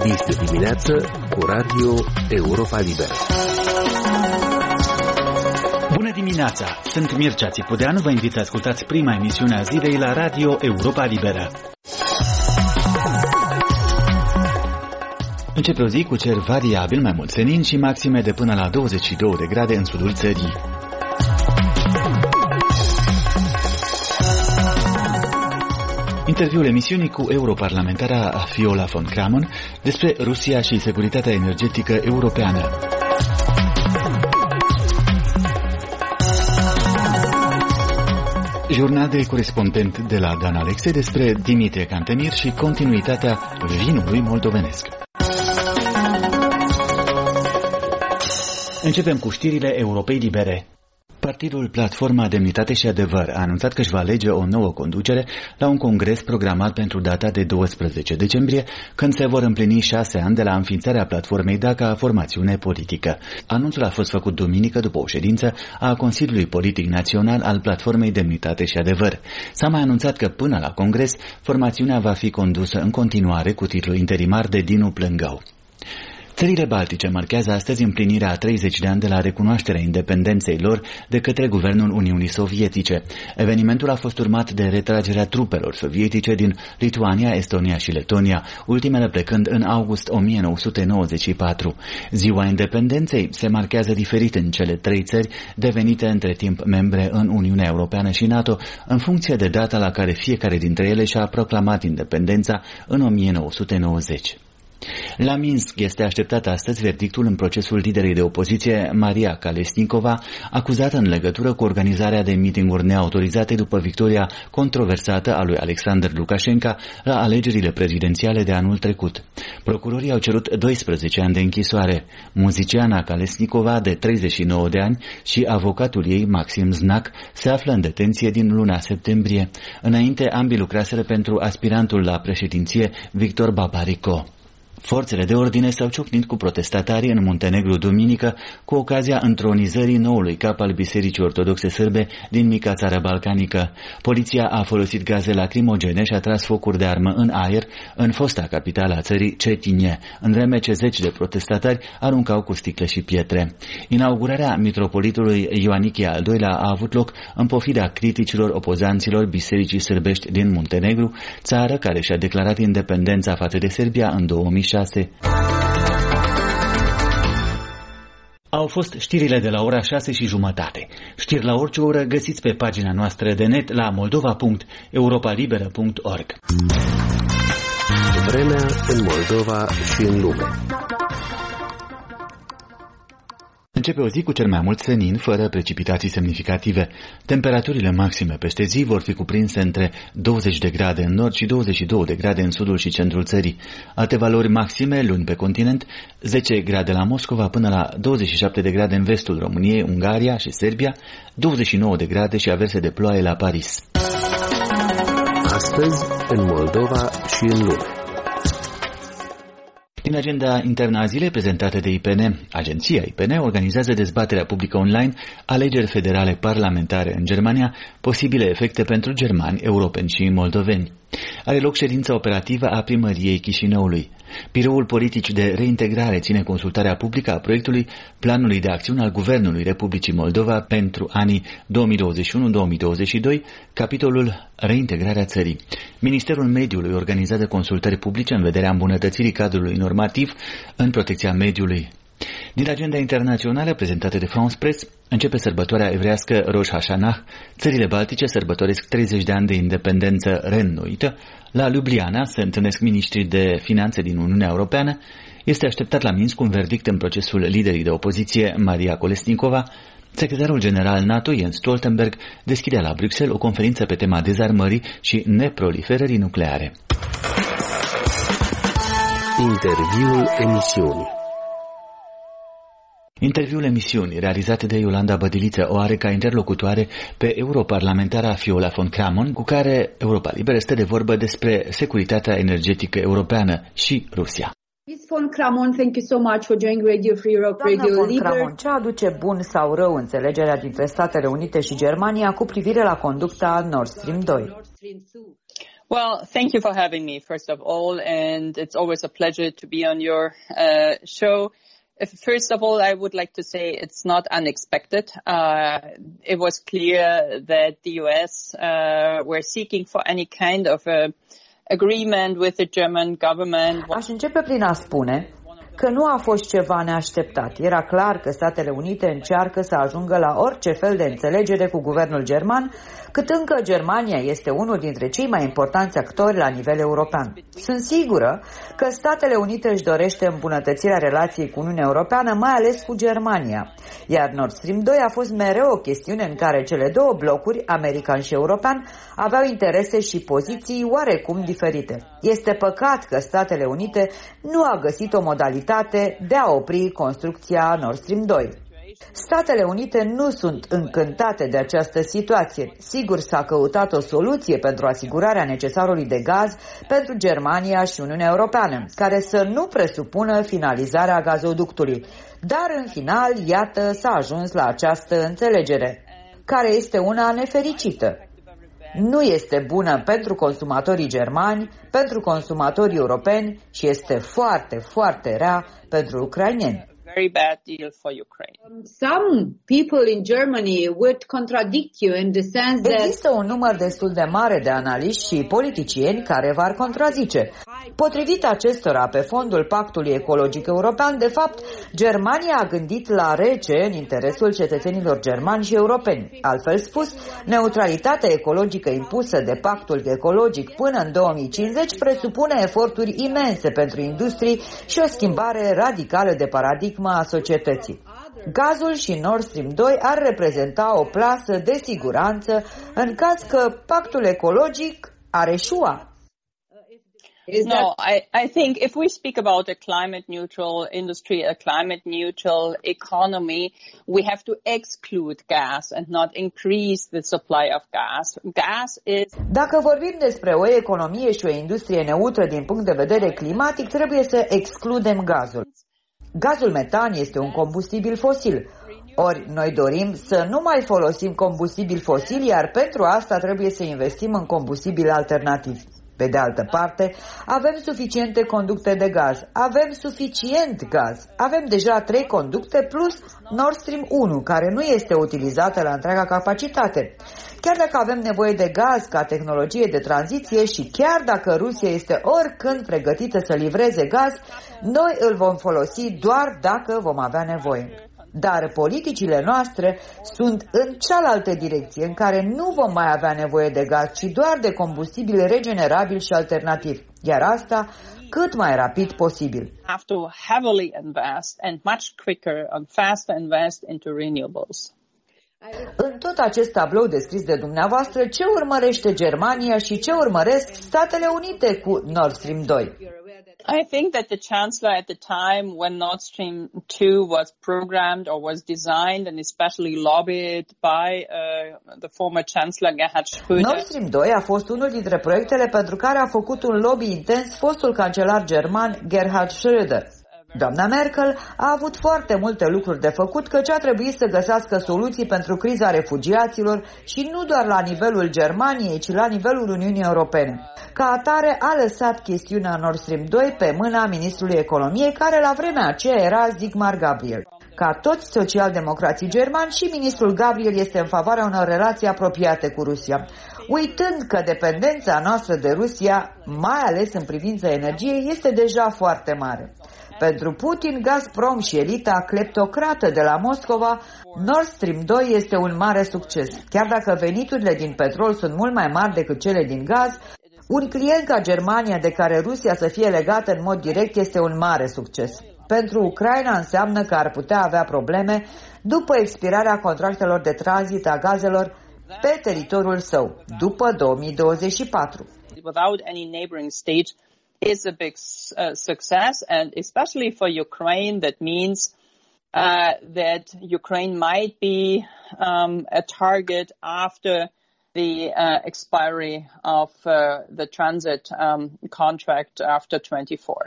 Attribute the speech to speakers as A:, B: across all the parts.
A: Este dimineață cu Radio Europa Liberă.
B: Bună dimineața! Sunt Mircea Țipudeanu, vă invit să ascultați prima emisiune a zilei la Radio Europa Liberă. Începe o zi cu cer variabil, mai mult senin și maxime de până la 22 de grade în sudul țării. Interviul emisiunii cu europarlamentara Viola von Kramon despre Rusia și securitatea energetică europeană. Jurnal de corespondent de la Dan Alexe despre Dimitrie Cantemir și continuitatea vinului moldovenesc. Începem cu știrile Europei Libere. Partidul Platforma Demnitate și Adevăr a anunțat că își va alege o nouă conducere la un congres programat pentru data de 12 decembrie, când se vor împlini 6 ani de la înființarea platformei DA ca formațiune politică. Anunțul a fost făcut duminică după o ședință a Consiliului Politic Național al Platformei Demnitate și Adevăr. S-a mai anunțat că până la congres, formațiunea va fi condusă în continuare cu titlu interimar de Dinu Plângău. Țările Baltice marchează astăzi împlinirea a 30 de ani de la recunoașterea independenței lor de către guvernul Uniunii Sovietice. Evenimentul a fost urmat de retragerea trupelor sovietice din Lituania, Estonia și Letonia, ultimele plecând în august 1994. Ziua Independenței se marchează diferit în cele trei țări devenite între timp membre în Uniunea Europeană și NATO, în funcție de data la care fiecare dintre ele și-a proclamat independența în 1990. La Minsk este așteptat astăzi verdictul în procesul liderei de opoziție Maria Kalesnikova, acuzată în legătură cu organizarea de mitinguri neautorizate după victoria controversată a lui Alexander Lukashenko la alegerile prezidențiale de anul trecut. Procurorii au cerut 12 ani de închisoare. Muziciana Kalesnikova, de 39 de ani, și avocatul ei, Maxim Znak, se află în detenție din luna septembrie. Înainte, ambii lucraseră pentru aspirantul la președinție Victor Babariko. Forțele de ordine s-au ciocnit cu protestatarii în Muntenegru duminică cu ocazia întronizării noului cap al Bisericii Ortodoxe Sârbe din mica țară balcanică. Poliția a folosit gaze lacrimogene și a tras focuri de armă în aer în fosta capitală a țării, Cetinje, în vreme ce zeci de protestatari aruncau cu sticle și pietre. Inaugurarea mitropolitului Ioanichie al II-lea a avut loc în pofida criticilor opozanților Bisericii Sârbești din Muntenegru, țară care și-a declarat independența față de Serbia în 2006. Au fost știrile de la ora 6:30. Știri la orice oră găsiți pe pagina noastră de net la moldova.europalibera.org.
A: Vremea în Moldova și în lume.
B: Începe o zi cu cel mai mult senin, fără precipitații semnificative. Temperaturile maxime peste zi vor fi cuprinse între 20 de grade în nord și 22 de grade în sudul și centrul țării. Alte valori maxime luni pe continent, 10 grade la Moscova până la 27 de grade în vestul României, Ungaria și Serbia, 29 de grade și averse de ploaie la Paris.
A: Astăzi, în Moldova și în lume.
B: Din agenda internă a zilei prezentată de IPN, agenția IPN organizează dezbaterea publică online alegeri federale parlamentare în Germania, posibile efecte pentru germani, europeni și moldoveni. Are loc ședința operativă a primăriei Chișinăului. Biroul politic de reintegrare ține consultarea publică a proiectului Planului de acțiune al Guvernului Republicii Moldova pentru anii 2021-2022, capitolul Reintegrarea țării. Ministerul Mediului organizează consultări publice în vederea îmbunătățirii cadrului normativ în protecția mediului. Din agenda internațională prezentată de France Press, începe sărbătoarea evrească Rosh Hashanah. Țările baltice sărbătoresc 30 de ani de independență reînnoită. La Ljubljana se întâlnesc miniștrii de finanțe din Uniunea Europeană. Este așteptat la Minsk un verdict în procesul liderii de opoziție Maria Kolesnikova. Secretarul general NATO, Jens Stoltenberg, deschide la Bruxelles o conferință pe tema dezarmării și neproliferării nucleare.
A: Interviul emisiunii.
B: Interviul emisiunii, realizat de Iolanda Bădiliță, o are ca interlocutoare pe europarlamentara Viola von Kramon, cu care Europa Liberă stă de vorbă despre securitatea energetică europeană și Rusia.
C: Ms. von Kramon, thank you so much for joining Radio Free Europe, Radio Liberă.
D: Ce aduce bun sau rău înțelegerea dintre Statele Unite și Germania cu privire la conducta Nord Stream 2?
E: Well, thank you for having me, first of all, and it's always a pleasure to be on your show. First of all, I would like to say it's not unexpected. It was clear that the US were seeking for any kind of agreement with the German government.
D: Aș începe prin a spune că nu a fost ceva neașteptat. Era clar că Statele Unite încearcă să ajungă la orice fel de înțelegere cu guvernul german, cât încă Germania este unul dintre cei mai importanți actori la nivel european. Sunt sigură că Statele Unite își dorește îmbunătățirea relației cu Uniunea Europeană, mai ales cu Germania, iar Nord Stream 2 a fost mereu o chestiune în care cele două blocuri, american și european, aveau interese și poziții oarecum diferite. Este păcat că Statele Unite nu a găsit o modalitate de a opri construcția Nord Stream 2. Statele Unite nu sunt încântate de această situație. Sigur, s-a căutat o soluție pentru asigurarea necesarului de gaz pentru Germania și Uniunea Europeană, care să nu presupună finalizarea gazoductului. Dar în final, iată, s-a ajuns la această înțelegere, care este una nefericită. Nu este bună pentru consumatorii germani, pentru consumatorii europeni și este foarte, foarte rea pentru ucraineni.
E: Very bad deal for Ukraine.
C: Some people in Germany would contradict you in the sense that
D: există un număr destul de mare de analiști și politicieni care v-ar contrazice. Potrivit acestora, pe fondul Pactului Ecologic European, de fapt, Germania a gândit la rece în interesul cetățenilor germani și europeni. Altfel spus, neutralitatea ecologică impusă de Pactul Ecologic până în 2050 presupune eforturi imense pentru industrii și o schimbare radicală de paradigmă a societății. Gazul și Nord Stream 2 ar reprezenta o plasă de siguranță în caz că pactul ecologic ar eșua.
E: No, I think if we speak about a climate neutral industry, a climate neutral economy, we have to exclude gas and not increase the supply of gas. Gas is...
D: Dacă vorbim despre o economie și o industrie neutră din punct de vedere climatic, trebuie să excludem gazul. Gazul metan este un combustibil fosil. Ori noi dorim să nu mai folosim combustibil fosil, iar pentru asta trebuie să investim în combustibili alternativi. Pe de altă parte, avem suficiente conducte de gaz, avem suficient gaz, avem deja 3 conducte plus Nord Stream 1, care nu este utilizată la întreaga capacitate. Chiar dacă avem nevoie de gaz ca tehnologie de tranziție și chiar dacă Rusia este oricând pregătită să livreze gaz, noi îl vom folosi doar dacă vom avea nevoie. Dar politicile noastre sunt în cealaltă direcție, în care nu vom mai avea nevoie de gaz, ci doar de combustibili regenerabili și alternativi. Iar asta cât mai rapid posibil.
E: Have to heavily invest and much quicker and faster invest into renewables.
D: În tot acest tablou descris de dumneavoastră, ce urmărește Germania și ce urmăresc Statele Unite cu Nord Stream 2?
E: I think that the Chancellor at the time when Nord Stream 2 was programmed or was designed and especially lobbied by the former Chancellor Gerhard Schröder.
D: Nord Stream 2 a fost unul dintre proiectele pentru care a făcut un lobby intens fostul cancelar german Gerhard Schröder. Doamna Merkel a avut foarte multe lucruri de făcut, căci a trebuit să găsească soluții pentru criza refugiaților și nu doar la nivelul Germaniei, ci la nivelul Uniunii Europene. Ca atare a lăsat chestiunea Nord Stream 2 pe mâna ministrului economiei, care la vremea aceea era Sigmar Gabriel. Ca toți socialdemocrații germani, și ministrul Gabriel este în favoarea unor relații apropiate cu Rusia, uitând că dependența noastră de Rusia, mai ales în privința energiei, este deja foarte mare. Pentru Putin, Gazprom și elita cleptocrată de la Moscova, Nord Stream 2 este un mare succes. Chiar dacă veniturile din petrol sunt mult mai mari decât cele din gaz, un client ca Germania, de care Rusia să fie legată în mod direct, este un mare succes. Pentru Ucraina înseamnă că ar putea avea probleme după expirarea contractelor de tranzit a gazelor pe teritoriul său, după 2024.
E: Without any neighboring state is a big success, and especially for Ukraine, that means that Ukraine might be a target after the expiry of the transit contract after 24.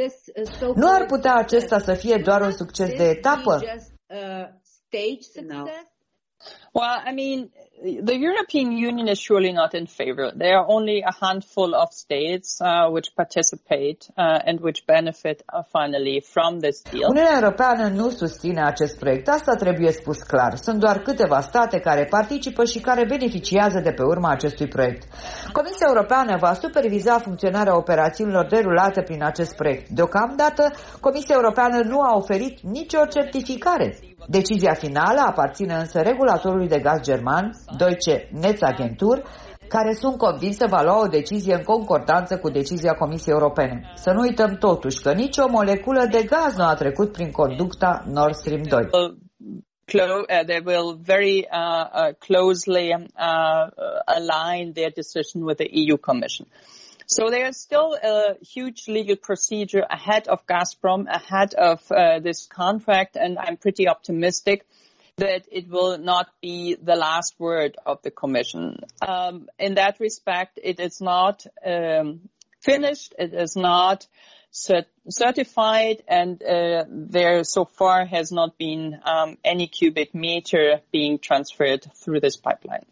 D: Nu ar putea acesta să fie doar un succes de etapă?
E: Well, I mean, the European Union is surely not in favor. There are only a handful of states which participate and which benefit finally from this deal.
D: Uniunea Europeană nu susține acest proiect. Asta trebuie spus clar. Sunt doar câteva state care participă și care beneficiază de pe urma acestui proiect. Comisia Europeană va superviza funcționarea operațiunilor derulate prin acest proiect. Deocamdată, Comisia Europeană nu a oferit nicio certificare. Decizia finală aparține însă regulatorului de gaz german, Deutsche Netzagentur, care sunt convinsă va lua o decizie în concordanță cu decizia Comisiei Europene. Să nu uităm totuși că nicio moleculă de gaz nu a trecut prin conducta Nord Stream 2.
E: They will very closely align their decision with the EU Commission. So there is still a huge legal procedure ahead of Gazprom, ahead of this contract, and I'm pretty optimistic that it will not be the last word of the Commission. In that respect, it is not finished, it is not certified, and there so far has not been any cubic meter being transferred through this pipeline.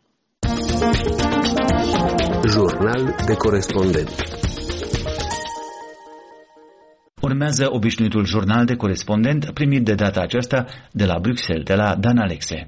A: Jurnal de corespondent.
B: Urmează obișnuitul jurnal de corespondent primit de data aceasta de la Bruxelles, de la Dan Alexe.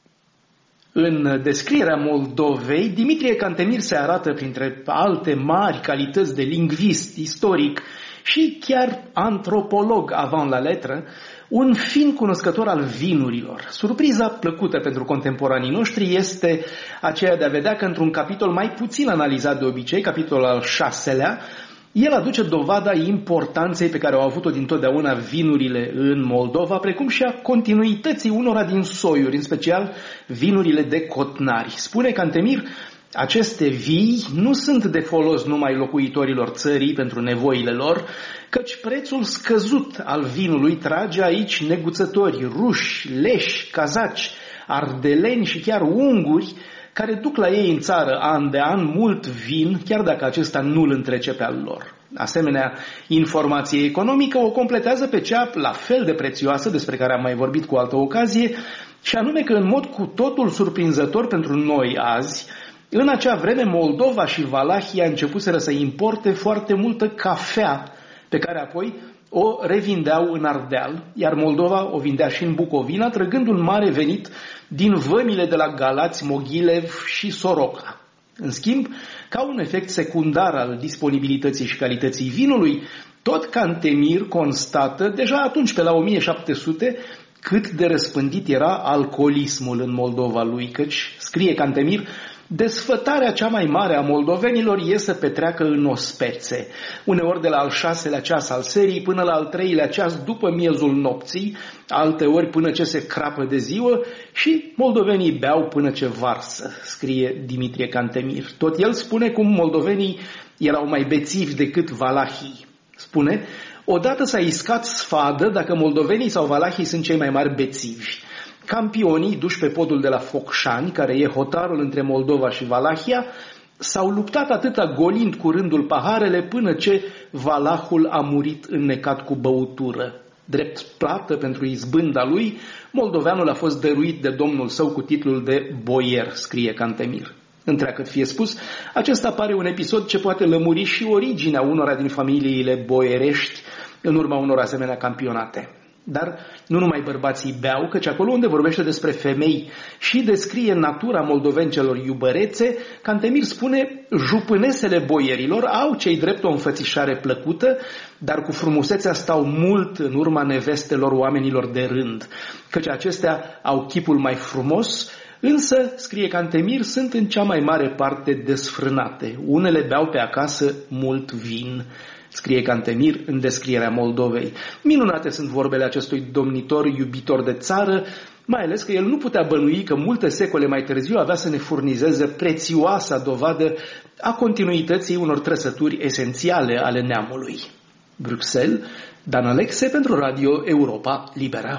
F: În descrierea Moldovei, Dimitrie Cantemir se arată printre alte mari calități de lingvist, istoric și chiar antropolog avant la letră, un fin cunoscător al vinurilor. Surpriza plăcută pentru contemporanii noștri este aceea de a vedea că într-un capitol mai puțin analizat de obicei, capitolul al 6-lea, el aduce dovada importanței pe care au avut-o dintotdeauna vinurile în Moldova, precum și a continuității unora din soiuri, în special vinurile de cotnari. Spune Cantemir, aceste vii nu sunt de folos numai locuitorilor țării pentru nevoile lor, căci prețul scăzut al vinului trage aici neguțători ruși, leși, cazaci, ardeleni și chiar unguri, care duc la ei în țară an de an mult vin, chiar dacă acesta nu îl întrece pe al lor. Asemenea, informație economică o completează pe cea la fel de prețioasă, despre care am mai vorbit cu altă ocazie, și anume că în mod cu totul surprinzător pentru noi azi, în acea vreme Moldova și Valahia începuseră să importe foarte multă cafea, pe care apoi o revindeau în Ardeal, iar Moldova o vindea și în Bucovina, trăgând un mare venit din vămile de la Galați, Moghilev și Soroca. În schimb, ca un efect secundar al disponibilității și calității vinului, tot Cantemir constată, deja atunci pe la 1700, cât de răspândit era alcoolismul în Moldova lui, căci, scrie Cantemir, desfătarea cea mai mare a moldovenilor e să petreacă în ospețe, uneori de la al 6-lea ceas al serii până la al 3-lea ceas după miezul nopții, alteori până ce se crapă de ziua, și moldovenii beau până ce varsă, scrie Dimitrie Cantemir. Tot el spune cum moldovenii erau mai bețivi decât valahii. Spune, odată s-a iscat sfadă dacă moldovenii sau valahii sunt cei mai mari bețivi. Campionii, duși pe podul de la Focșani, care e hotarul între Moldova și Valahia, s-au luptat atâta golind cu rândul paharele până ce valahul a murit înnecat cu băutură. Drept plată pentru izbânda lui, moldoveanul a fost dăruit de domnul său cu titlul de boier, scrie Cantemir. Întreagăt fie spus, acesta pare un episod ce poate lămuri și originea unora din familiile boierești în urma unor asemenea campionate. Dar nu numai bărbații beau, căci acolo unde vorbește despre femei și descrie natura moldovencelor iubărețe, Cantemir spune, jupânesele boierilor au cei drept o înfățișare plăcută, dar cu frumusețea stau mult în urma nevestelor oamenilor de rând, căci acestea au chipul mai frumos, însă, scrie Cantemir, sunt în cea mai mare parte desfrânate. Unele beau pe acasă mult vin, scrie Cantemir în descrierea Moldovei. Minunate sunt vorbele acestui domnitor iubitor de țară, mai ales că el nu putea bănui că multe secole mai târziu avea să ne furnizeze prețioasa dovadă a continuității unor trăsături esențiale ale neamului. Bruxelles, Dan Alexe pentru Radio Europa Liberă.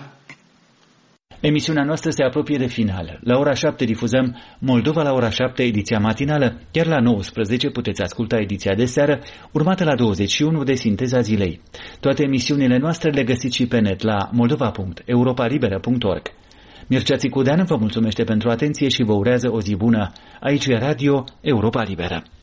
B: Emisiunea noastră se apropie de final. La ora 7 difuzăm Moldova la ora 7, ediția matinală, iar la 19 puteți asculta ediția de seară, urmată la 21 de Sinteza zilei. Toate emisiunile noastre le găsiți și pe net la moldova.europalibera.org. Mircea Țicudean vă mulțumește pentru atenție și vă urează o zi bună. Aici e Radio Europa Liberă.